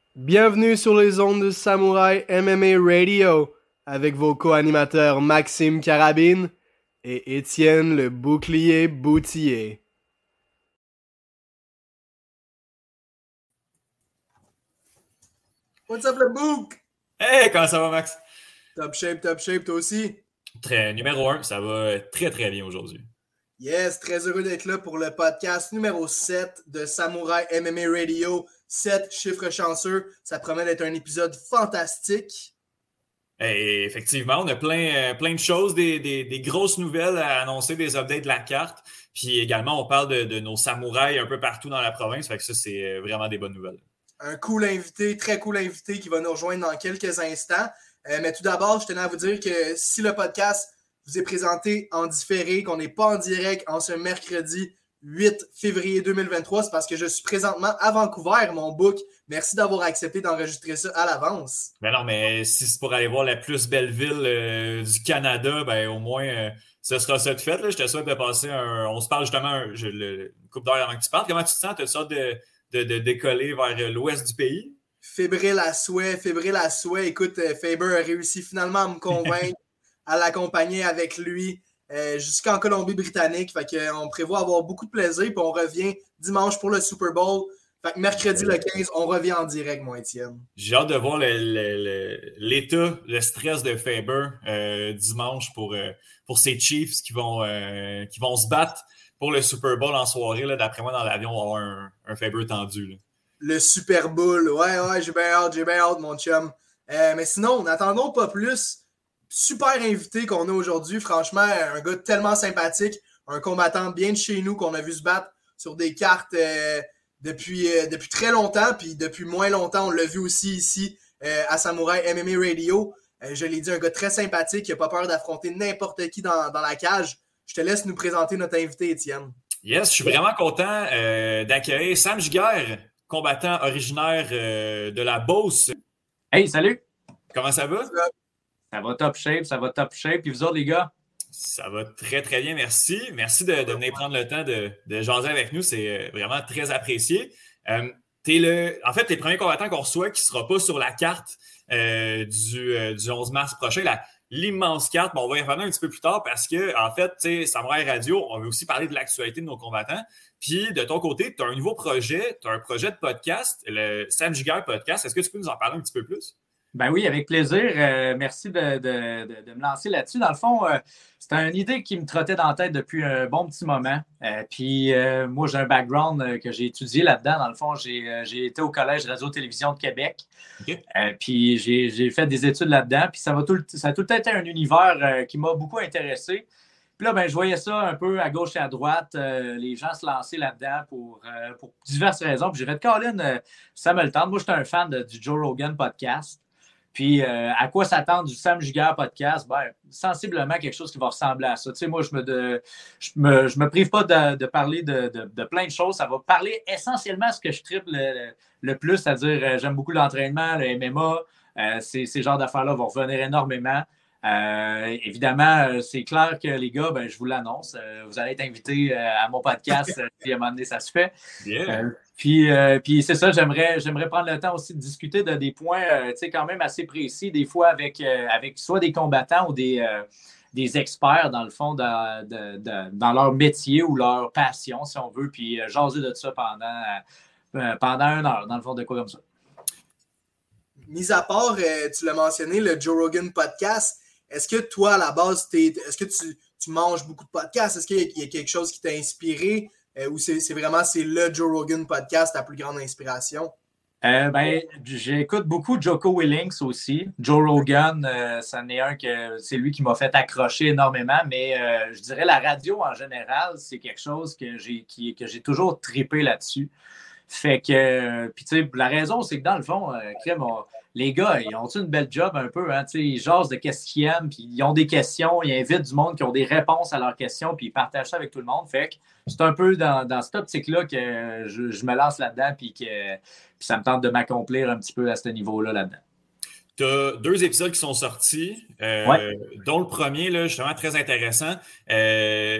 Bienvenue sur les ondes de Samouraï MMA Radio avec vos co-animateurs Maxime Carabine et Étienne le Bouclier Boutillé. What's up le book? Hey, comment ça va, Max? Top shape, toi aussi? Numéro 1, ça va très très bien aujourd'hui. Yes, très heureux d'être là pour le podcast numéro 7 de Samouraï MMA Radio. 7 chiffres chanceux, ça promet d'être un épisode fantastique. Et effectivement, on a plein de choses, des grosses nouvelles à annoncer, des updates de la carte. Puis également, on parle de nos samouraïs un peu partout dans la province. Fait que ça, c'est vraiment des bonnes nouvelles. Un cool invité, très cool invité qui va nous rejoindre dans quelques instants. Mais tout d'abord, je tenais à vous dire que si le podcast vous est présenté en différé, qu'on n'est pas en direct en ce mercredi 8 février 2023, c'est parce que je suis présentement à Vancouver, mon book. Merci d'avoir accepté d'enregistrer ça à l'avance. Ben non, mais si c'est pour aller voir la plus belle ville du Canada, ben au moins, ce sera ça de fait. Là. Je te souhaite de passer on se parle justement une couple d'heures avant que tu partes. Comment tu te sens? Tu as sorte de décoller vers l'ouest du pays? Fébrile à souhait. Écoute, Faber a réussi finalement à me convaincre à l'accompagner avec lui jusqu'en Colombie-Britannique. Fait qu'on prévoit avoir beaucoup de plaisir. Puis on revient dimanche pour le Super Bowl. Fait que mercredi le 15, on revient en direct, moi, Étienne. J'ai hâte de voir l'état, le stress de Faber dimanche pour ces Chiefs qui vont se battre pour le Super Bowl en soirée. Là, d'après moi, dans l'avion, on va avoir un Faber tendu. Là. Le Super Bowl. Ouais, j'ai bien hâte, mon chum. Mais sinon, n'attendons pas plus. Super invité qu'on a aujourd'hui. Franchement, un gars tellement sympathique. Un combattant bien de chez nous qu'on a vu se battre sur des cartes depuis très longtemps. Puis depuis moins longtemps, on l'a vu aussi ici à Samouraï MMA Radio. Je l'ai dit, un gars très sympathique qui n'a pas peur d'affronter n'importe qui dans la cage. Je te laisse nous présenter notre invité, Étienne. Yes, je suis vraiment content d'accueillir Sam Giguère, combattant originaire de la Beauce. Hey, salut! Comment ça va? Ça va top shape. Puis vous autres, les gars? Ça va très, très bien, merci. Merci de venir prendre le temps de jaser avec nous. C'est vraiment très apprécié. T'es le premier combattant qu'on reçoit qui ne sera pas sur la carte du 11 mars prochain. L'immense carte, mais on va y revenir un petit peu plus tard parce que, en fait, tu sais, Samouraï Radio, on veut aussi parler de l'actualité de nos combattants. Puis, de ton côté, tu as un nouveau projet, tu as un projet de podcast, le Sam Giguère Podcast. Est-ce que tu peux nous en parler un petit peu plus? Ben oui, avec plaisir. Merci de me lancer là-dessus. Dans le fond, c'était une idée qui me trottait dans la tête depuis un bon petit moment. Puis moi, j'ai un background que j'ai étudié là-dedans. Dans le fond, j'ai été au Collège Radio-Télévision de Québec. Okay. Puis j'ai fait des études là-dedans. Puis ça a tout le temps été un univers qui m'a beaucoup intéressé. Puis là, ben, je voyais ça un peu à gauche et à droite, les gens se lancer là-dedans pour diverses raisons. Puis j'ai fait, Colin, ça me le tente. Moi, j'étais un fan du Joe Rogan podcast. Puis, à quoi s'attendre du Sam Giguère podcast? Ben, sensiblement quelque chose qui va ressembler à ça. Tu sais, moi, je me prive pas de parler de plein de choses. Ça va parler essentiellement à ce que je triple le plus, c'est-à-dire j'aime beaucoup l'entraînement, le MMA. Ces genres d'affaires-là vont revenir énormément. Évidemment, c'est clair que les gars, ben, je vous l'annonce, vous allez être invités à mon podcast si à un moment donné ça se fait. Yeah. Puis c'est ça, j'aimerais prendre le temps aussi de discuter de des points quand même assez précis, des fois avec soit des combattants ou des experts, dans le fond, dans leur métier ou leur passion, si on veut, puis jaser de ça pendant 1 heure, dans le fond, de quoi comme ça. Mis à part, tu l'as mentionné, le Joe Rogan podcast, est-ce que toi, à la base, est-ce que tu manges beaucoup de podcasts? Est-ce qu'il y a quelque chose qui t'a inspiré? Ou c'est le Joe Rogan podcast ta plus grande inspiration? Ben, j'écoute beaucoup Jocko Willink aussi. Joe Rogan, c'en est un que c'est lui qui m'a fait accrocher énormément, mais je dirais la radio en général, c'est quelque chose que j'ai toujours trippé là-dessus. Fait que, puis tu sais, la raison, c'est que dans le fond, les gars, ils ont une belle job un peu, hein, tu sais, ils jasent de qu'est-ce qu'ils aiment, puis ils ont des questions, ils invitent du monde qui ont des réponses à leurs questions, puis ils partagent ça avec tout le monde. Fait que c'est un peu dans cette optique-là que je me lance là-dedans, puis ça me tente de m'accomplir un petit peu à ce niveau-là là-dedans. Tu as 2 épisodes qui sont sortis, Ouais. dont le premier, là, justement, très intéressant.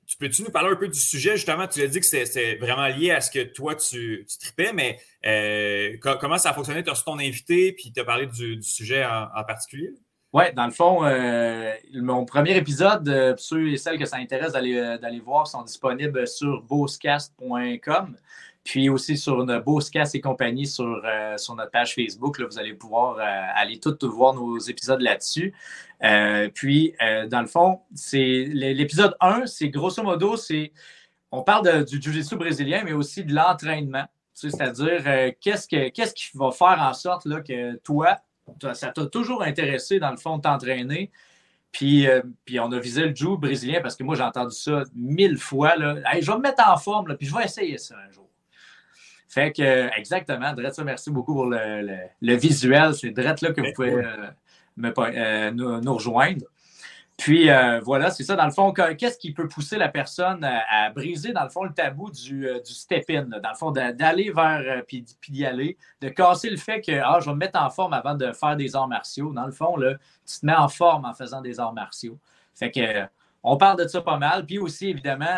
peux-tu nous parler un peu du sujet? Justement, tu as dit que c'est vraiment lié à ce que toi, tu tripais, mais comment ça a fonctionné? Tu as reçu ton invité, puis tu as parlé du sujet en particulier? Oui, dans le fond, mon premier épisode, ceux et celles que ça intéresse d'aller voir, sont disponibles sur bosscast.com. Puis aussi sur Bosscast et compagnie sur notre page Facebook. Là, vous allez pouvoir aller tout voir nos épisodes là-dessus. Puis, dans le fond, c'est l'épisode 1, c'est grosso modo, on parle du jiu-jitsu brésilien, mais aussi de l'entraînement. C'est-à-dire, qu'est-ce qui va faire en sorte là, que toi, ça t'a toujours intéressé, dans le fond, de t'entraîner. Puis on a visé le jiu brésilien parce que moi, j'ai entendu ça 1000 fois. Là. Hey, je vais me mettre en forme, là, puis je vais essayer ça un jour. Fait que, exactement, Drette, ça, merci beaucoup pour le visuel. C'est Drette là que vous pouvez nous rejoindre. Puis, voilà, c'est ça. Dans le fond, qu'est-ce qui peut pousser la personne à briser, dans le fond, le tabou du step-in? Là, dans le fond, d'aller vers, puis d'y aller, de casser le fait que, je vais me mettre en forme avant de faire des arts martiaux. Dans le fond, là, tu te mets en forme en faisant des arts martiaux. Fait que, on parle de ça pas mal. Puis aussi, évidemment,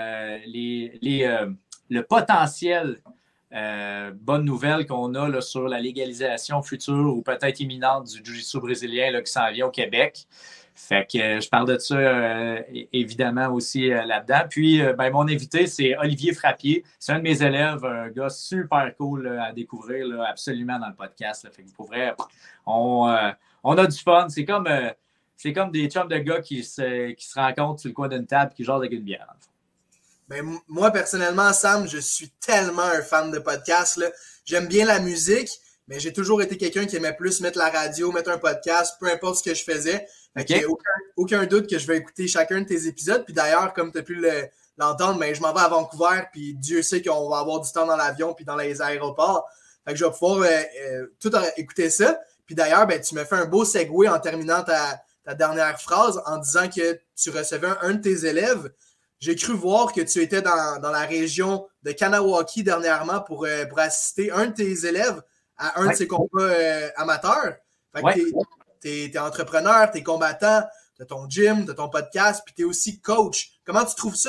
le potentiel bonne nouvelle qu'on a là, sur la légalisation future ou peut-être imminente du jiu-jitsu brésilien là, qui s'en vient au Québec. Fait que je parle de ça évidemment aussi là-dedans. Puis mon invité, c'est Olivier Frappier. C'est un de mes élèves, un gars super cool là, à découvrir là, absolument dans le podcast. Là. Fait que pour vrai, on a du fun. C'est comme des chums de gars qui se rencontrent sur le coin d'une table et qui jasent avec une bière. Ben, moi, personnellement, Sam, je suis tellement un fan de podcast. Là. J'aime bien la musique, mais j'ai toujours été quelqu'un qui aimait plus mettre la radio, mettre un podcast, peu importe ce que je faisais. Okay. Il n'y a aucun doute que je vais écouter chacun de tes épisodes. Puis d'ailleurs, comme tu as pu l'entendre, je m'en vais à Vancouver, puis Dieu sait qu'on va avoir du temps dans l'avion puis dans les aéroports. Fait que je vais pouvoir tout écouter ça. Puis d'ailleurs, tu me fais un beau segue en terminant ta dernière phrase en disant que tu recevais un de tes élèves. J'ai cru voir que tu étais dans la région de Kanawaki dernièrement pour assister un de tes élèves à un de ses combats amateurs. Fait que t'es entrepreneur, t'es combattant, t'as ton gym, t'as ton podcast, puis t'es aussi coach. Comment tu trouves ça,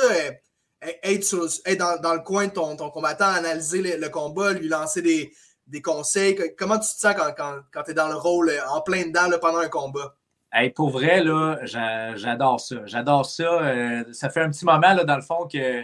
être dans le coin de ton combattant, analyser le combat, lui lancer des conseils? Comment tu te sens quand t'es dans le rôle en plein dedans là, pendant un combat? Hey, pour vrai, là, j'adore ça. J'adore ça. Ça fait un petit moment, là, dans le fond, que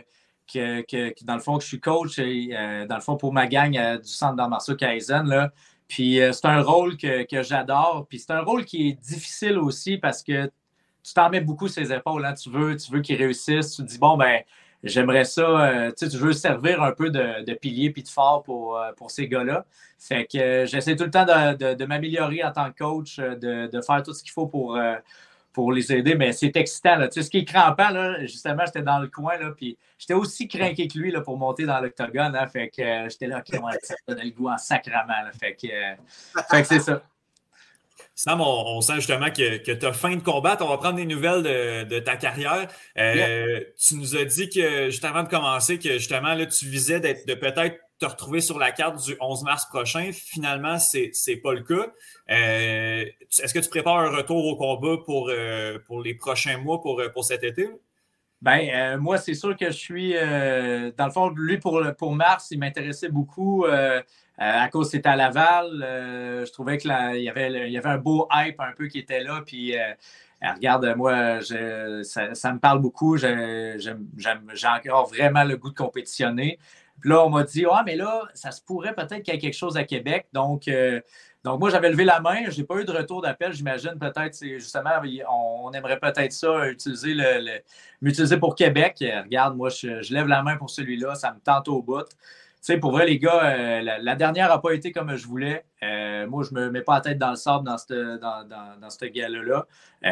je suis coach dans le fond, pour ma gang du Centre d'arts martiaux Kaizen. Là. Puis c'est un rôle que j'adore. Puis c'est un rôle qui est difficile aussi parce que tu t'en mets beaucoup sur les épaules. Hein. Tu veux qu'ils réussissent. Tu te dis, j'aimerais ça. Tu veux servir un peu de pilier puis de phare pour ces gars-là. Fait que j'essaie tout le temps de m'améliorer en tant que coach, de faire tout ce qu'il faut pour les aider. Mais c'est excitant. Là. Tu sais, ce qui est crampant, là, justement, j'étais dans le coin, là, puis j'étais aussi craqué que lui là, pour monter dans l'octogone. Hein, fait que j'étais là, OK, ça me donne le goût en sacrament. Là, fait que c'est ça. Sam, on sent justement que tu as faim de combattre. On va prendre des nouvelles de ta carrière. Tu nous as dit que, juste avant de commencer, que justement, là, tu visais de peut-être te retrouver sur la carte du 11 mars prochain. Finalement, c'est pas le cas. Est-ce que tu prépares un retour au combat pour les prochains mois, pour cet été? Moi, c'est sûr que je suis... dans le fond, lui, pour mars, il m'intéressait beaucoup à cause c'était à Laval. Je trouvais qu'il y avait un beau hype un peu qui était là. Puis, regarde, moi, ça me parle beaucoup. J'ai encore vraiment le goût de compétitionner. Puis là, on m'a dit, mais là, ça se pourrait peut-être qu'il y ait quelque chose à Québec. Donc moi, j'avais levé la main. Je n'ai pas eu de retour d'appel. J'imagine peut-être, justement, on aimerait peut-être ça, m'utiliser pour Québec. Regarde, moi, je lève la main pour celui-là. Ça me tente au bout. Tu sais, pour vrai, les gars, la dernière n'a pas été comme je voulais. Moi, je ne me mets pas la tête dans le sable dans ce gala-là.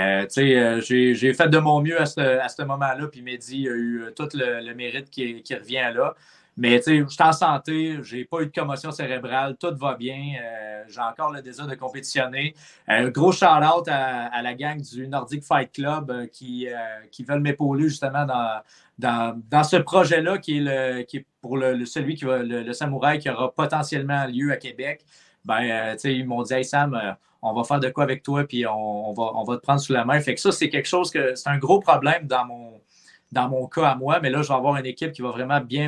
J'ai fait de mon mieux à ce moment-là. Puis Mehdi a eu tout le mérite qui revient là. Mais tu sais, je suis en santé, j'ai pas eu de commotion cérébrale, tout va bien. J'ai encore le désir de compétitionner. Gros shout-out à la gang du Nordic Fight Club qui veulent m'épauler justement dans ce projet-là qui est pour celui qui va le samouraï qui aura potentiellement lieu à Québec. Ils m'ont dit, hey Sam, on va faire de quoi avec toi, puis on va te prendre sous la main. Fait que ça, c'est quelque chose c'est un gros problème dans dans mon cas à moi, mais là, je vais avoir une équipe qui va vraiment bien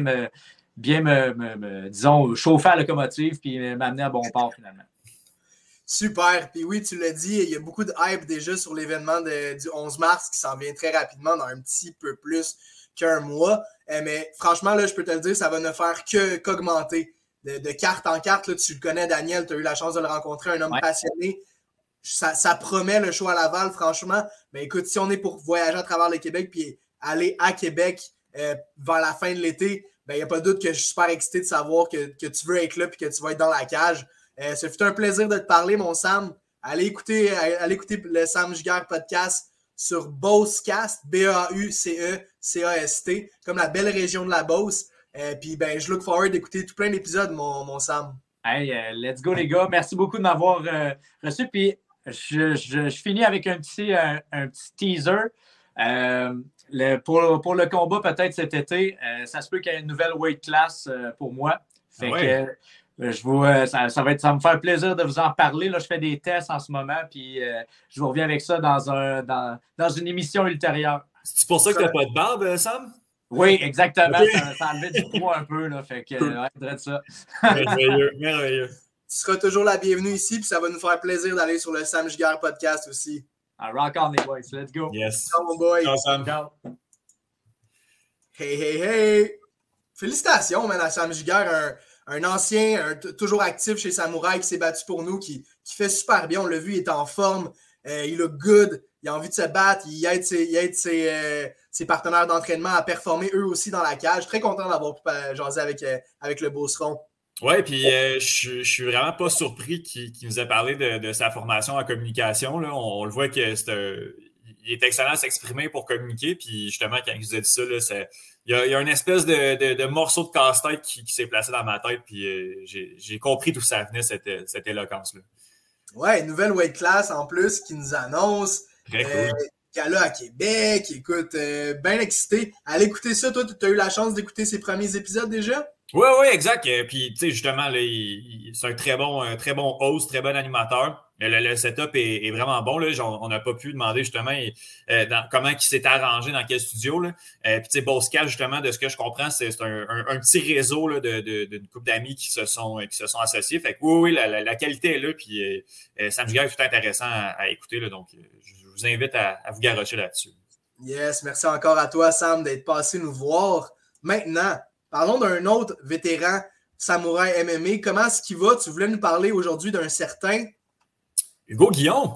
disons, chauffer à la locomotive puis m'amener à bon port finalement. Super. Puis oui, tu l'as dit, il y a beaucoup de hype déjà sur l'événement du 11 mars qui s'en vient très rapidement dans un petit peu plus qu'un mois. Mais franchement, là, je peux te le dire, ça va ne faire qu'augmenter. De carte en carte, là, tu le connais, Daniel, tu as eu la chance de le rencontrer, un homme passionné. Ça promet le show à Laval, franchement. Mais écoute, si on est pour voyager à travers le Québec puis aller à Québec vers la fin de l'été, il n'y a pas de doute que je suis super excité de savoir que tu veux être là et que tu vas être dans la cage. Ce fut un plaisir de te parler, mon Sam. Allez écouter le Sam Giguère podcast sur Beaucecast, Beaucecast, comme la belle région de la Beauce. Puis je look forward d'écouter tout plein d'épisodes, mon Sam. Hey, let's go les gars. Merci beaucoup de m'avoir reçu. Puis je finis avec un petit teaser. Pour le combat peut-être cet été, ça se peut qu'il y ait une nouvelle weight class pour moi. Fait que ça va me faire plaisir de vous en parler. Là, je fais des tests en ce moment, puis je vous reviens avec ça dans une émission ultérieure. C'est pour ça que tu n'as pas de barbe, Sam? Oui, exactement. Okay. Ça enlevait du poids un peu. Là, fait que, ouais, ça. Merveilleux. Tu seras toujours la bienvenue ici, puis ça va nous faire plaisir d'aller sur le Sam Giguère podcast aussi. Rock on les boys. Let's go. Yes. Ciao, mon boy. Ciao, Sam. Ciao. Hey. Félicitations, man, à Sam Giguère, un ancien, toujours actif chez Samouraï qui s'est battu pour nous, qui fait super bien. On l'a vu, il est en forme, il look good, il a envie de se battre, il aide ses partenaires d'entraînement à performer eux aussi dans la cage. Très content d'avoir pu jaser avec le Beauceron. Oui, puis je suis vraiment pas surpris qu'il nous ait parlé de sa formation en communication. Là. On le voit qu'il est excellent à s'exprimer pour communiquer. Puis justement, quand il nous a dit ça, là, il y a une espèce de morceau de casse-tête qui s'est placé dans ma tête. Puis j'ai compris d'où ça venait, cette éloquence-là. Ouais, nouvelle weight class en plus qui nous annonce. Très cool. Gala à Québec. Écoute, bien excité. Allez écouter ça. Toi, tu as eu la chance d'écouter ses premiers épisodes déjà? Oui, exact. Puis, tu sais, justement, là, c'est un très bon host, très bon animateur. Le setup est vraiment bon. Là. On n'a pas pu demander, justement, comment il s'est arrangé, dans quel studio. Puis, tu sais, Beaucecast, justement, de ce que je comprends, c'est un petit réseau là, d'une couple d'amis qui se sont associés. Fait que oui, la qualité est là. Puis, Sam Giguère est tout intéressant à écouter. Là, donc, je vous invite à vous garrocher là-dessus. Yes, merci encore à toi, Sam, d'être passé nous voir. Maintenant, parlons d'un autre vétéran samouraï MMA. Comment est-ce qu'il va? Tu voulais nous parler aujourd'hui d'un certain Hugo Guillon,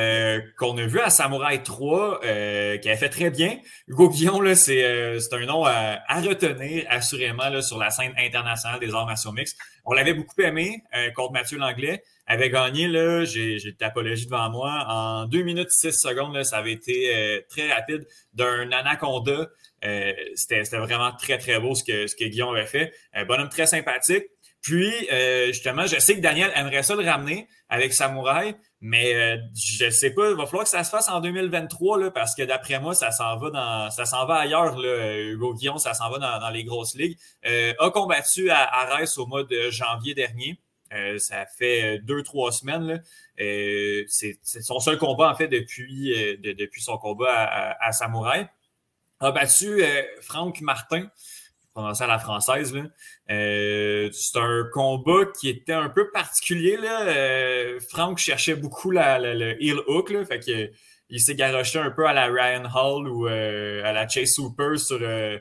qu'on a vu à Samouraï 3, qui a fait très bien. Hugo Guillon, là, c'est un nom à retenir, assurément, là, sur la scène internationale des arts martiaux mixtes. On l'avait beaucoup aimé contre Mathieu Langlais. Avait gagné, là, j'ai l'apologie devant moi, en 2 minutes 6 secondes. Là, ça avait été très rapide d'un anaconda. C'était vraiment très, très beau ce que Guillon avait fait. Bonhomme très sympathique. Puis, justement, je sais que Daniel aimerait ça le ramener avec Samouraï, mais je sais pas, il va falloir que ça se fasse en 2023, là, parce que d'après moi, ça s'en va ailleurs, là, Hugo Guillon, ça s'en va dans les grosses ligues. A combattu à Arès au mois de janvier dernier. Ça fait 2-3 semaines. Là. C'est son seul combat, en fait, depuis son combat à Samouraï. A battu Franck Martin, prononcé à la française. Là. C'est un combat qui était un peu particulier. Là. Franck cherchait beaucoup le heel hook. Là, fait que, il s'est garoché un peu à la Ryan Hall ou à la Chase Hooper sur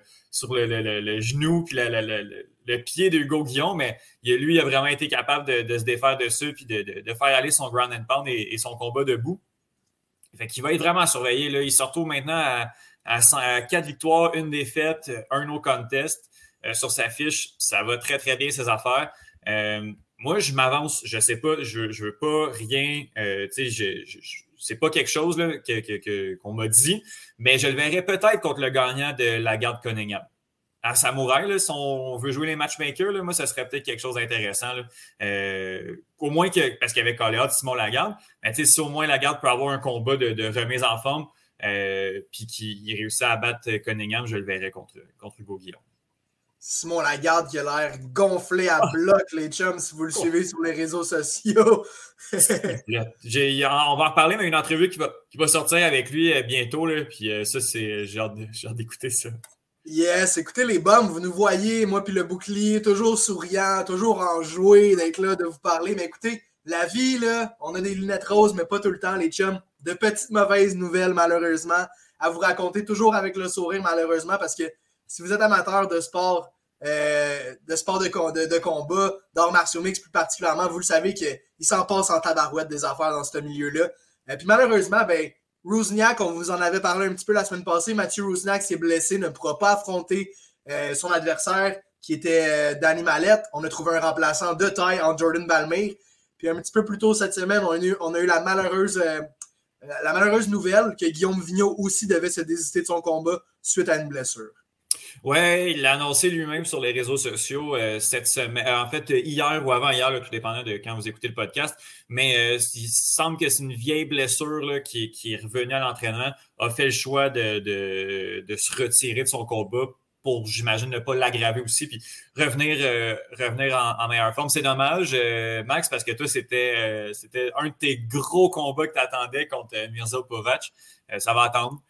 le genou puis le pied de Hugo Guillon, mais lui, il a vraiment été capable de se défaire dessus puis de faire aller son ground and pound et son combat debout. Fait qu'il va être vraiment surveillé. Là. Il se retrouve maintenant à 4 victoires, 1 défaite, 1 no contest sur sa fiche. Ça va très, très bien, ses affaires. Moi, je m'avance. Je sais pas, je veux pas rien. C'est pas quelque chose là, qu'on m'a dit, mais je le verrai peut-être contre le gagnant de la garde Cunningham. À Samouraï, là, si on veut jouer les matchmakers, là, moi, ça serait peut-être quelque chose d'intéressant. Là. Au moins parce qu'il y avait Coléa, Simon Lagarde, mais si au moins Lagarde peut avoir un combat de remise en forme, puis qu'il réussit à battre Cunningham, je le verrai contre Hugo Guillon. Simon Lagarde qui a l'air gonflé à bloc, les chums, si vous le suivez sur les réseaux sociaux. On va en reparler, mais une entrevue qui va sortir avec lui bientôt. Là, puis ça, j'ai hâte d'écouter ça. Yes, écoutez les bombes, vous nous voyez, moi puis le bouclier, toujours souriant, toujours enjoué d'être là, de vous parler. Mais écoutez, la vie, là, on a des lunettes roses, mais pas tout le temps, les chums. De petites mauvaises nouvelles, malheureusement, à vous raconter, toujours avec le sourire, malheureusement, parce que si vous êtes amateur de sport, de combat, d'arts martiaux mixtes plus particulièrement, vous le savez qu'il s'en passe en tabarouette des affaires dans ce milieu-là. Puis malheureusement, Rusniak, on vous en avait parlé un petit peu la semaine passée, Mathieu Rusniak s'est blessé, ne pourra pas affronter son adversaire qui était Danny Mallette. On a trouvé un remplaçant de taille en Jordan Balmer. Puis un petit peu plus tôt cette semaine, on a eu la malheureuse nouvelle que Guillaume Vigneault aussi devait se désister de son combat suite à une blessure. Oui, il l'a annoncé lui-même sur les réseaux sociaux cette semaine. En fait, hier ou avant-hier, là, tout dépendant de quand vous écoutez le podcast. Mais il semble que c'est une vieille blessure là, qui est revenue à l'entraînement. A fait le choix de se retirer de son combat pour, j'imagine, ne pas l'aggraver aussi, puis revenir en meilleure forme. C'est dommage, Max, parce que toi, c'était un de tes gros combats que tu attendais contre Mirza Opovac. Ça va attendre.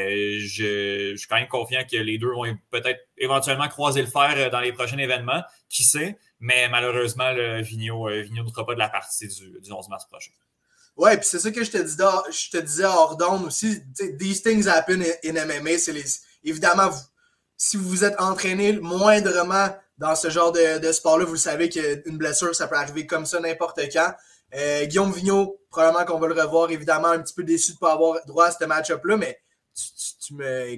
Je suis quand même confiant que les deux vont peut-être éventuellement croiser le fer dans les prochains événements. Qui sait? Mais malheureusement, Vigneault ne sera pas de la partie du 11 mars prochain. Ouais, puis c'est ça que je te disais hors d'onde aussi. These things happen in MMA. Évidemment, si vous vous êtes entraîné moindrement dans ce genre de sport-là, vous le savez qu'une blessure, ça peut arriver comme ça n'importe quand. Guillaume Vigneault, probablement qu'on va le revoir, évidemment, un petit peu déçu de ne pas avoir droit à ce match-up-là, mais tu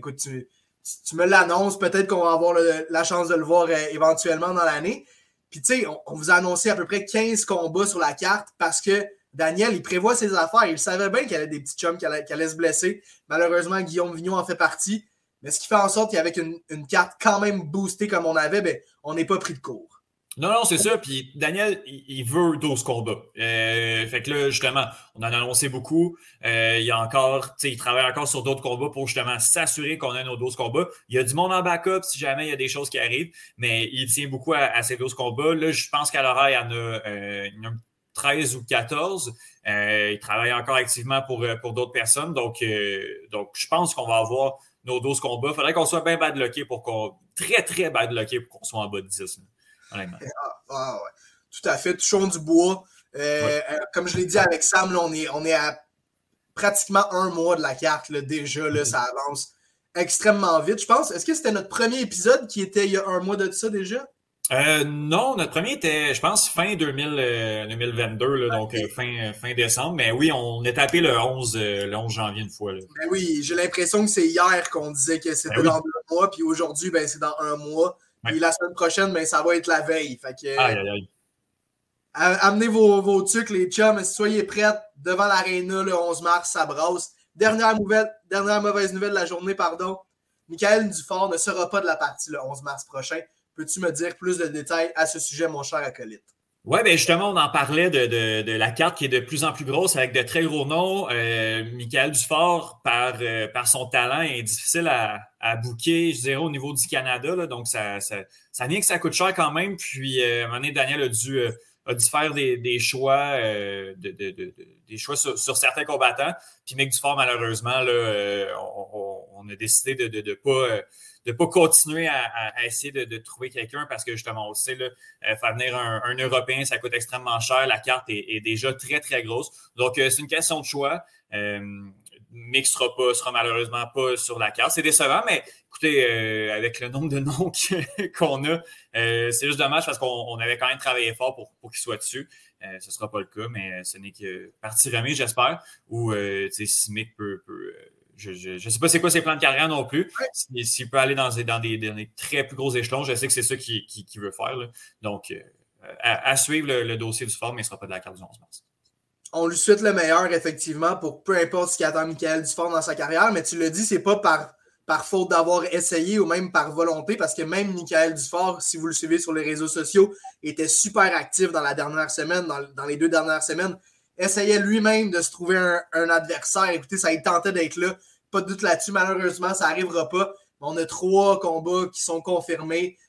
me l'annonces, peut-être qu'on va avoir la chance de le voir éventuellement dans l'année. Puis tu sais, on vous a annoncé à peu près 15 combats sur la carte parce que Daniel, il prévoit ses affaires. Il savait bien qu'il y avait des petits chums qui allaient se blesser. Malheureusement, Guillaume Vigneault en fait partie. Mais ce qui fait en sorte qu'avec une carte quand même boostée comme on avait, on n'est pas pris de court. Non, c'est ça. Puis Daniel, il veut 12 combats. Fait que là, justement, on en a annoncé beaucoup. Il travaille encore sur d'autres combats pour justement s'assurer qu'on a nos 12 combats. Il y a du monde en backup si jamais il y a des choses qui arrivent, mais il tient beaucoup à ces 12 combats. Là, je pense qu'à l'horaire, il y en a 13 ou 14. Il travaille encore activement pour d'autres personnes. Donc, je pense qu'on va avoir nos 12 combats. Il faudrait qu'on soit bien badlocké très, très badlocké pour qu'on soit en bas de 10. Ouais. Tout à fait, touchons du bois. Comme je l'ai dit avec Sam, là, on est à pratiquement un mois de la carte. Là, déjà, là, ça avance extrêmement vite. Je pense, est-ce que c'était notre premier épisode qui était il y a un mois de ça déjà? Non, notre premier était, je pense, fin 2022, là, donc fin décembre. Mais oui, on est tapé le 11 janvier une fois. Là. Ben oui, j'ai l'impression que c'est hier qu'on disait que c'était dans 2 mois, puis aujourd'hui, c'est dans 1 mois. Puis la semaine prochaine, ça va être la veille. Fait que, aïe. Amenez vos trucs, les chums. Soyez prêts devant l'aréna le 11 mars, ça brasse. Dernière mauvaise nouvelle de la journée, pardon. Michael Dufort ne sera pas de la partie le 11 mars prochain. Peux-tu me dire plus de détails à ce sujet, mon cher acolyte? Oui, justement, on en parlait de la carte qui est de plus en plus grosse avec de très gros noms. Michael Dufort, par son talent, est difficile à booker, je dirais, au niveau du Canada. Là, donc, ça vient que ça coûte cher quand même. Puis, à un moment donné, Daniel a dû faire des choix, des choix sur certains combattants. Puis, Mick Dufort, malheureusement, là, on a décidé de pas continuer à essayer de trouver quelqu'un parce que justement, on le sait, là, faire venir un Européen, ça coûte extrêmement cher. La carte est déjà très, très grosse. Donc, c'est une question de choix. Mick sera malheureusement pas sur la carte. C'est décevant, mais écoutez, avec le nombre de noms qu'on a, c'est juste dommage parce qu'on avait quand même travaillé fort pour qu'il soit dessus. Ce ne sera pas le cas, mais ce n'est que partie remise, j'espère. Ou si Mick peut je ne sais pas c'est quoi ses plans de carrière non plus. S'il peut aller dans des très plus gros échelons, je sais que c'est ça qu'il veut faire. Là. Donc, à suivre le dossier du fort, mais il ne sera pas de la carte du 11 mars. On lui souhaite le meilleur, effectivement, pour peu importe ce qui attend Michael Dufort dans sa carrière, mais tu l'as dit, c'est pas par faute d'avoir essayé ou même par volonté, parce que même Michael Dufort, si vous le suivez sur les réseaux sociaux, était super actif dans la dernière semaine, dans les 2 dernières semaines, essayait lui-même de se trouver un adversaire. Écoutez, ça il tentait d'être là. Pas de doute là-dessus. Malheureusement, ça n'arrivera pas. On a 3 combats qui sont confirmés.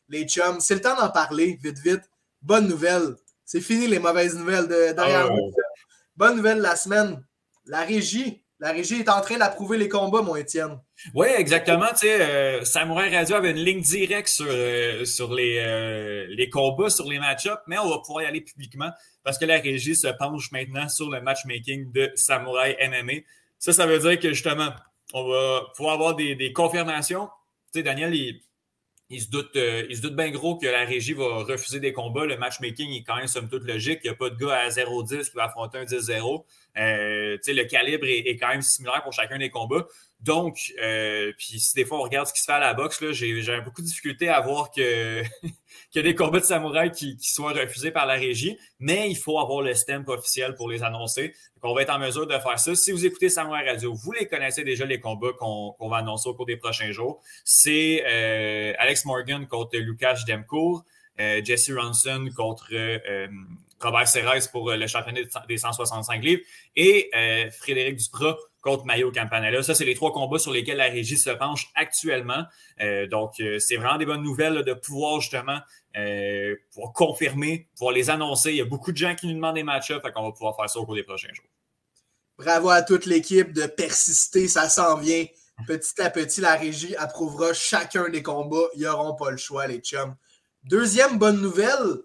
les chums. C'est le temps d'en parler, vite, vite. Bonne nouvelle. C'est fini les mauvaises nouvelles derrière nous. Bonne nouvelle de la semaine. La régie est en train d'approuver les combats, mon Étienne. Oui, exactement. Tu sais, Samouraï Radio avait une ligne directe sur les combats, sur les match-ups, mais on va pouvoir y aller publiquement parce que la régie se penche maintenant sur le matchmaking de Samouraï MMA. Ça veut dire que justement, on va pouvoir avoir des confirmations. Tu sais, Daniel, il se doute bien gros que la régie va refuser des combats. Le matchmaking est quand même somme toute logique. Il n'y a pas de gars à 0-10 qui va affronter un 10-0. Le calibre est quand même similaire pour chacun des combats. Donc, puis si des fois on regarde ce qui se fait à la boxe, là, j'ai beaucoup de difficulté à voir que qu'il y a des combats de samouraïs qui soient refusés par la régie, mais il faut avoir le stamp officiel pour les annoncer. Donc, on va être en mesure de faire ça. Si vous écoutez Samouraï Radio, vous les connaissez déjà, les combats qu'on va annoncer au cours des prochains jours. C'est Alex Morgan contre Łukasz Demkour, Jesse Ronson contre Robert Serres pour le championnat des 165 livres et Frédéric Duprat contre Mayo Campanella. Ça, c'est les 3 combats sur lesquels la régie se penche actuellement. Donc, c'est vraiment des bonnes nouvelles là, de pouvoir justement pouvoir confirmer, pouvoir les annoncer. Il y a beaucoup de gens qui nous demandent des match-ups, fait qu'on va pouvoir faire ça au cours des prochains jours. Bravo à toute l'équipe de persister, ça s'en vient. Petit à petit, la régie approuvera chacun des combats. Ils n'auront pas le choix, les chums. Deuxième bonne nouvelle,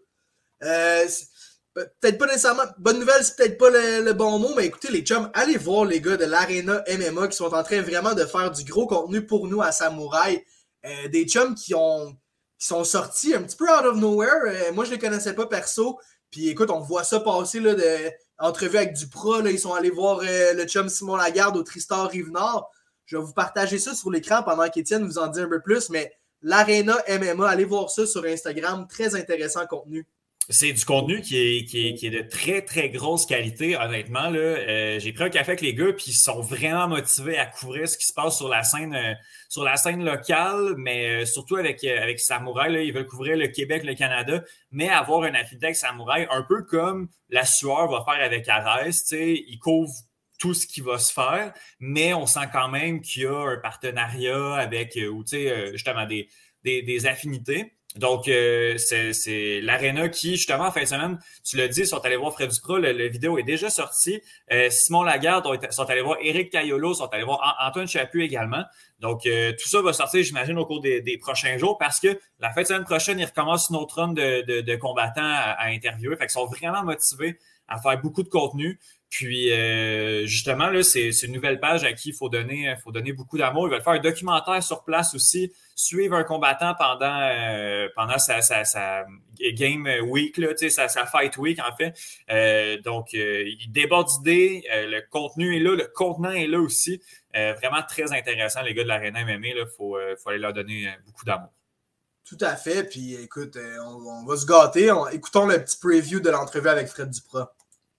peut-être pas nécessairement, bonne nouvelle, c'est peut-être pas le bon mot, mais écoutez les chums, allez voir les gars de l'Arena MMA qui sont en train vraiment de faire du gros contenu pour nous à Samouraï. Des chums qui sont sortis un petit peu out of nowhere. Moi, je les connaissais pas perso. Puis écoute, on voit ça passer là, entrevue avec Duprat. Là, ils sont allés voir le chum Simon Lagarde au Tristar Rive-Nord. Je vais vous partager ça sur l'écran pendant qu'Étienne vous en dit un peu plus, mais l'Arena MMA, allez voir ça sur Instagram. Très intéressant contenu. C'est du contenu qui est de très, très grosse qualité, honnêtement. Là. J'ai pris un café avec les gars, puis ils sont vraiment motivés à couvrir ce qui se passe sur la scène locale, mais surtout avec Samouraï. Là, ils veulent couvrir le Québec, le Canada, mais avoir un affilié avec Samouraï, un peu comme la Sueur va faire avec Arès. Ils couvrent tout ce qui va se faire, mais on sent quand même qu'il y a un partenariat avec justement des affinités. Donc, c'est l'Arena qui, justement, en fin de semaine, tu l'as dit, sont allés voir Fred Duprat, le vidéo est déjà sorti. Simon Lagarde sont allés voir Éric Caiolo, sont allés voir Antoine Chaput également. Donc, tout ça va sortir, j'imagine, au cours des prochains jours parce que la fin de semaine prochaine, ils recommencent une autre run de combattants à interviewer. Fait qu'ils sont vraiment motivés à faire beaucoup de contenu. Puis, justement, là, c'est une nouvelle page à qui il faut donner beaucoup d'amour. Ils veulent faire un documentaire sur place aussi, suivre un combattant pendant sa game week, là, sa fight week, en fait. Donc, il déborde d'idées. Le contenu est là, le contenant est là aussi. Vraiment très intéressant, les gars de l'Arena MMA. Il faut aller leur donner beaucoup d'amour. Tout à fait. Puis, écoute, on va se gâter. Écoutons le petit preview de l'entrevue avec Fred Duprat.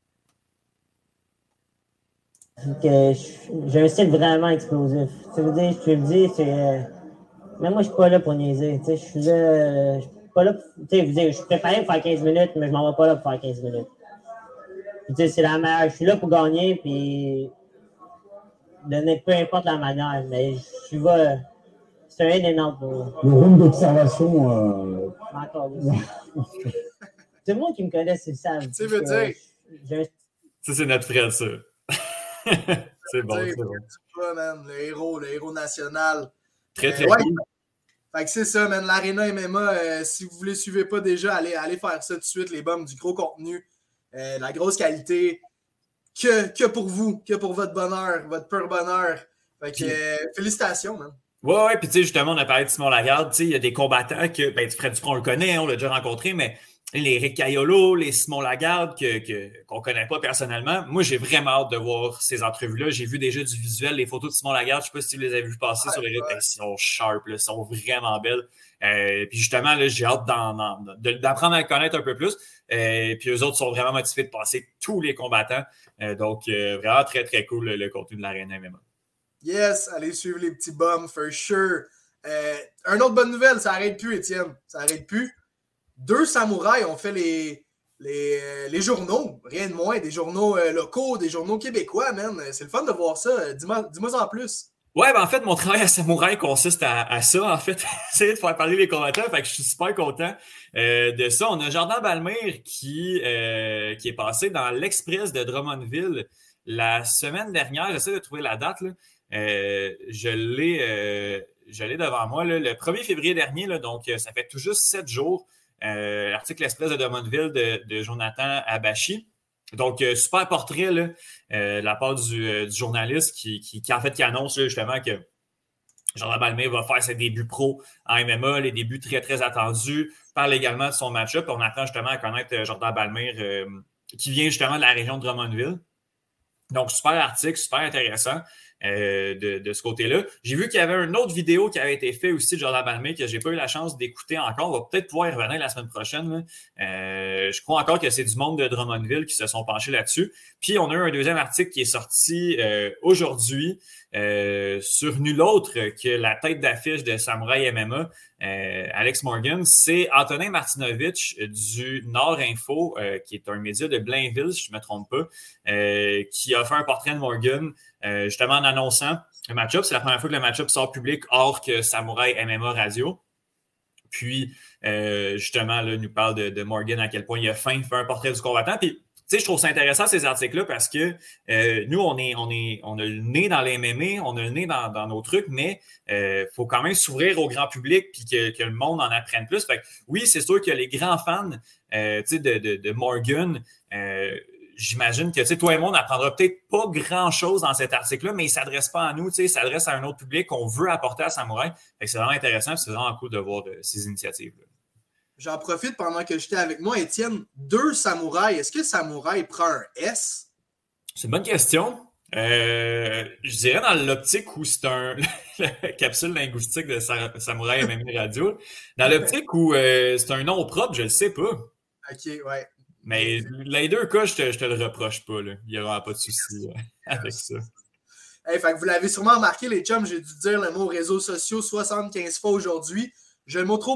J'ai un style vraiment explosif. Tu veux dire, je te le dis, c'est. Même moi, je suis pas là pour niaiser. Je suis là. Je suis pas là pour. Je suis préparé pour faire 15 minutes, mais je m'en vais pas là pour faire 15 minutes. Puis, c'est la meilleure. Je suis là pour gagner, puis. Peu importe la manière, mais je vais. C'est un énorme pour moi. Le round d'observation. Encore c'est moi qui me connais, c'est le savent. Tu veux dire. Ça, c'est notre frère, ça. C'est bon, c'est bon. Pas, man, le héros national. Très, très cool. Ouais. Fait que c'est ça, man. L'Arena MMA, si vous ne les suivez pas déjà, allez faire ça tout de suite, les bums, du gros contenu, de la grosse qualité. Que pour vous, que pour votre bonheur, votre pur bonheur. Fait que félicitations, man. Ouais, puis tu sais, justement, on a parlé de Simon Lagarde, tu sais, il y a des combattants que, Fred Duprat, on le connaît, on l'a déjà rencontré, mais les Éric Caiolo, les Simon Lagarde, qu'on ne connaît pas personnellement. Moi, j'ai vraiment hâte de voir ces entrevues-là. J'ai vu déjà du visuel, les photos de Simon Lagarde. Je ne sais pas si vous les avez vues passer sur les réseaux. Ils sont sharp, là, ils sont vraiment belles. Puis justement, là, j'ai hâte d'apprendre à le connaître un peu plus. Puis eux autres sont vraiment motivés de passer tous les combattants. Donc, vraiment très, très cool le contenu de l'Arena MMA. Yes, allez suivre les petits bums, for sure. Une autre bonne nouvelle, ça n'arrête plus, Étienne. Ça n'arrête plus. 2 samouraïs ont fait les journaux, rien de moins, des journaux locaux, des journaux québécois, man. C'est le fun de voir ça. Dis-moi en plus. Ouais, ben en fait, mon travail à Samouraï consiste à ça, en fait, essayer de faire parler les combattants. Fait que je suis super content de ça. On a Jordan Balmer qui est passé dans l'Express de Drummondville la semaine dernière. J'essaie de trouver la date, là. Je l'ai devant moi, là, le 1er février dernier, là, donc ça fait tout juste 7 jours. L'article Express de Drummondville de Jonathan Abachi. Donc, super portrait là, de la part du journaliste qui en fait qui annonce là, justement que Jordan Balmer va faire ses débuts pro en MMA, les débuts très, très attendus. Parle également de son match-up. On apprend justement à connaître Jordan Balmer qui vient justement de la région de Drummondville. Donc, super article, super intéressant de ce côté-là. J'ai vu qu'il y avait une autre vidéo qui avait été faite aussi de Jordan Balmer que je n'ai pas eu la chance d'écouter encore. On va peut-être pouvoir y revenir la semaine prochaine. Je crois encore que c'est du monde de Drummondville qui se sont penchés là-dessus. Puis, on a eu un deuxième article qui est sorti aujourd'hui sur nul autre que la tête d'affiche de Samouraï MMA, Alex Morgan. C'est Antonin Martinovich du Nord Info, qui est un média de Blainville, si je ne me trompe pas, qui a fait un portrait de Morgan, justement en annonçant le match-up. C'est la première fois que le match-up sort public hors que Samouraï MMA Radio. Puis, justement, là, nous parle de Morgan, à quel point il a faim, fait un portrait du combattant. Puis, tu sais, je trouve ça intéressant, ces articles-là, parce que nous, on a le nez dans les MMA, on a le nez dans nos trucs, mais faut quand même s'ouvrir au grand public puis que le monde en apprenne plus. Fait que, oui, c'est sûr que les grands fans de Morgan, j'imagine que toi et moi, on n'apprendra peut-être pas grand-chose dans cet article-là, mais il ne s'adresse pas à nous, il s'adresse à un autre public qu'on veut apporter à Samouraï. Fait que c'est vraiment intéressant et c'est vraiment cool de voir ces initiatives-là. J'en profite pendant que j'étais avec moi, Étienne. 2 samouraïs. Est-ce que samouraï prend un S? C'est une bonne question. Je dirais dans l'optique où c'est la capsule linguistique de Samouraï MMA Radio. Dans l'optique où c'est un nom propre, je le sais pas. OK, ouais. Mais les deux cas, je te le reproche pas. Là. Il n'y aura pas de souci avec ça. Hey, fait que vous l'avez sûrement remarqué, les chums, j'ai dû dire le mot réseaux sociaux 75 fois aujourd'hui. Je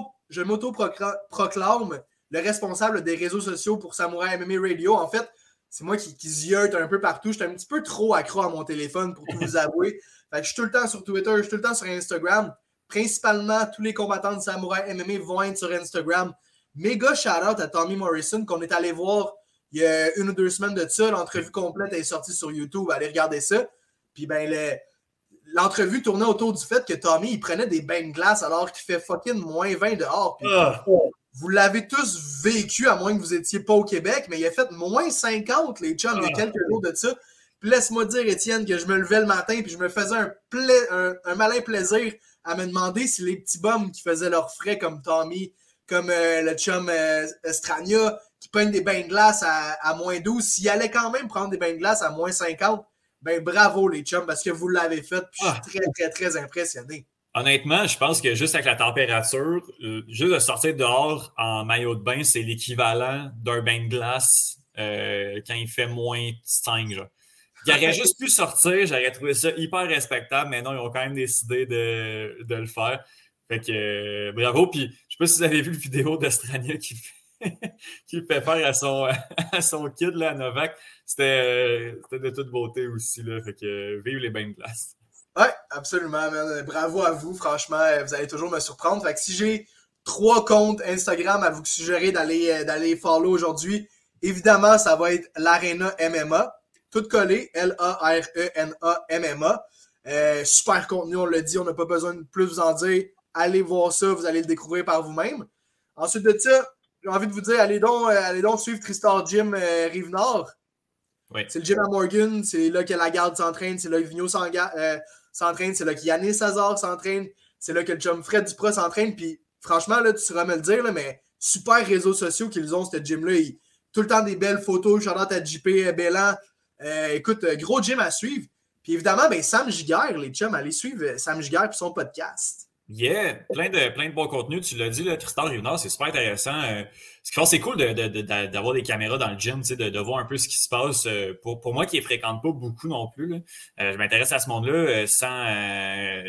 m'auto-proclame le responsable des réseaux sociaux pour Samouraï MMA Radio. En fait, c'est moi qui ziote un peu partout. Je suis un petit peu trop accro à mon téléphone, pour tout vous avouer. Fait que je suis tout le temps sur Twitter, je suis tout le temps sur Instagram. Principalement, tous les combattants de Samouraï MMA vont être sur Instagram. Méga shout-out à Tommy Morrison qu'on est allé voir il y a 1 ou 2 semaines de ça. L'entrevue complète est sortie sur YouTube. Allez regarder ça. Puis ben, l'entrevue tournait autour du fait que Tommy, il prenait des bains de glace alors qu'il fait fucking moins 20 dehors. Puis, vous l'avez tous vécu, à moins que vous étiez pas au Québec, mais il a fait moins 50, les chums, il y a quelques jours de ça. Puis laisse-moi dire, Étienne, que je me levais le matin puis je me faisais un malin plaisir à me demander si les petits bums qui faisaient leurs frais comme Tommy, comme le chum Estrania, qui prennent des bains de glace à moins 12, s'ils allaient quand même prendre des bains de glace à moins 50, ben bravo les chums, parce que vous l'avez fait, puis je suis très, très, très impressionné. Honnêtement, je pense que juste avec la température, juste de sortir dehors en maillot de bain, c'est l'équivalent d'un bain de glace quand il fait moins 5. Genre. Il aurait juste pu sortir, j'aurais trouvé ça hyper respectable, mais non, ils ont quand même décidé de le faire. Fait que bravo. Puis je sais pas si vous avez vu le vidéo d'Estrania qui fait faire à son kid là, à Novak. C'était de toute beauté aussi. Là. Fait que vive les bains de glace. Oui, absolument, man. Bravo à vous. Franchement, vous allez toujours me surprendre. Fait que si j'ai 3 comptes Instagram à vous suggérer d'aller follow aujourd'hui, évidemment, ça va être l'Arena MMA. Tout collé, L-A-R-E-N-A MMA. Super contenu, on l'a dit, on n'a pas besoin de plus vous en dire. Allez voir ça, vous allez le découvrir par vous-même. Ensuite de ça, j'ai envie de vous dire, allez donc suivre Tristar Gym Rive-Nord. Oui. C'est le gym à Morgan, c'est là que la garde s'entraîne, c'est là que Vigneault s'entraîne, c'est là que Yannis Hazard s'entraîne, c'est là que le chum Fred Duprat s'entraîne. Puis franchement, là, tu sauras me le dire, là, mais super réseaux sociaux qu'ils ont, ce gym-là. Tout le temps des belles photos, shout-out à JP Bellan. Écoute, gros gym à suivre. Puis évidemment, ben, Sam Giguère, les chums, allez suivre Sam Giguère et son podcast. Yeah, plein de bons contenus. Tu l'as dit, là, Tristar Rive-Nord, c'est super intéressant. Ce qui fait, c'est cool d'avoir des caméras dans le gym, de voir un peu ce qui se passe. Pour moi qui ne fréquente pas beaucoup non plus, là, je m'intéresse à ce monde-là sans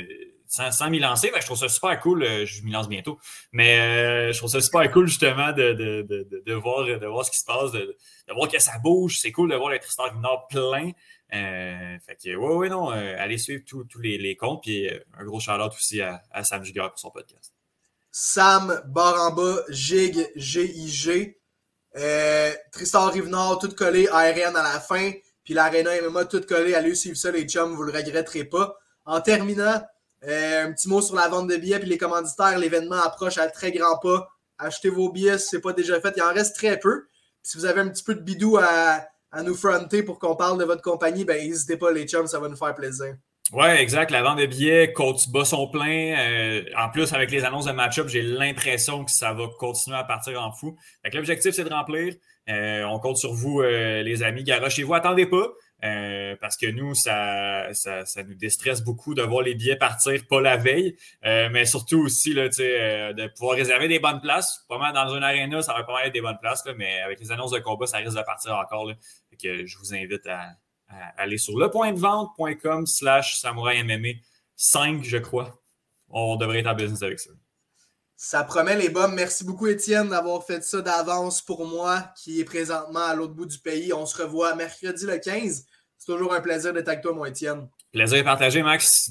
sans m'y lancer. Je trouve ça super cool. Je m'y lance bientôt. Mais je trouve ça super cool, justement, de voir ce qui se passe, de voir que ça bouge. C'est cool de voir le Tristar Nord plein. Fait que, non, allez suivre tous les comptes. Puis un gros shout-out aussi à Sam Giguère pour son podcast. Sam, barre en bas, Gig, G-I-G. Tristar Rive-Nord, tout collé, ARN à la fin. Puis l'Arena MMA, tout collé. Allez suivre ça, les chums, vous le regretterez pas. En terminant, un petit mot sur la vente de billets puis les commanditaires. L'événement approche à très grands pas. Achetez vos billets si ce n'est pas déjà fait. Il en reste très peu. Puis si vous avez un petit peu de bidou à nous fronter pour qu'on parle de votre compagnie, ben n'hésitez pas, les chums, ça va nous faire plaisir. Ouais, exact. La vente de billets, coach bat son plein. En plus, avec les annonces de match-up, j'ai l'impression que ça va continuer à partir en fou. Fait que l'objectif, c'est de remplir. On compte sur vous, les amis. Garochez-vous, attendez pas. Parce que nous, ça nous déstresse beaucoup de voir les billets partir pas la veille. Mais surtout aussi là, de pouvoir réserver des bonnes places. Pas mal dans une aréna, ça va pas mal être des bonnes places. Là, mais avec les annonces de combat, ça risque de partir encore. Là. Fait que je vous invite à aller sur lepointdevente.com/Samouraï MMA 5, je crois. On devrait être en business avec ça. Ça promet les bombes. Merci beaucoup, Étienne, d'avoir fait ça d'avance pour moi, qui est présentement à l'autre bout du pays. On se revoit mercredi le 15. C'est toujours un plaisir d'être avec toi, mon Étienne. Plaisir partagé, Max.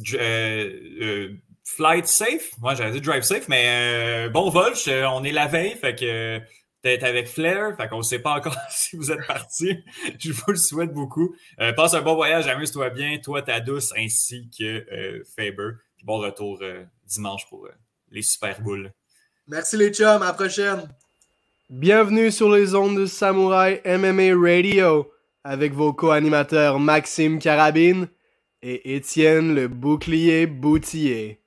Flight safe. Moi, j'allais dire drive safe, mais bon vol. On est la veille, fait que peut-être avec Flair, fait qu'on ne sait pas encore si vous êtes partis. Je vous le souhaite beaucoup. Passe un bon voyage, amuse-toi bien, toi, ta douce, ainsi que Faber. Puis bon retour dimanche pour les Super Boules. Merci les chums, à la prochaine. Bienvenue sur les ondes de Samouraï MMA Radio avec vos co-animateurs Maxime Carabine et Étienne le Bouclier Boutillé.